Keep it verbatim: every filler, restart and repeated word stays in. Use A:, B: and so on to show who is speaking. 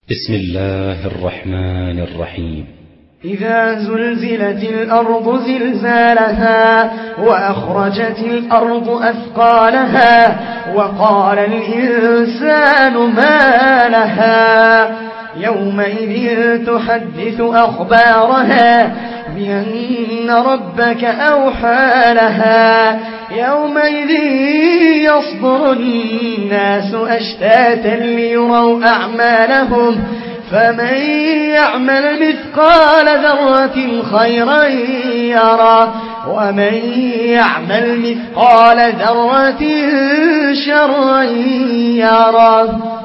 A: بسم الله الرحمن الرحيم.
B: إذا زلزلت الأرض زلزالها وأخرجت الأرض أثقالها وقال الإنسان ما لها يومئذ تحدث أخبارها بأن ربك أوحى لها يومئذ يصدر الناس أشتاتا ليروا أعمالهم فمن يعمل مثقال ذرة خيرا يرى ومن يعمل مثقال ذرة شرا يرى.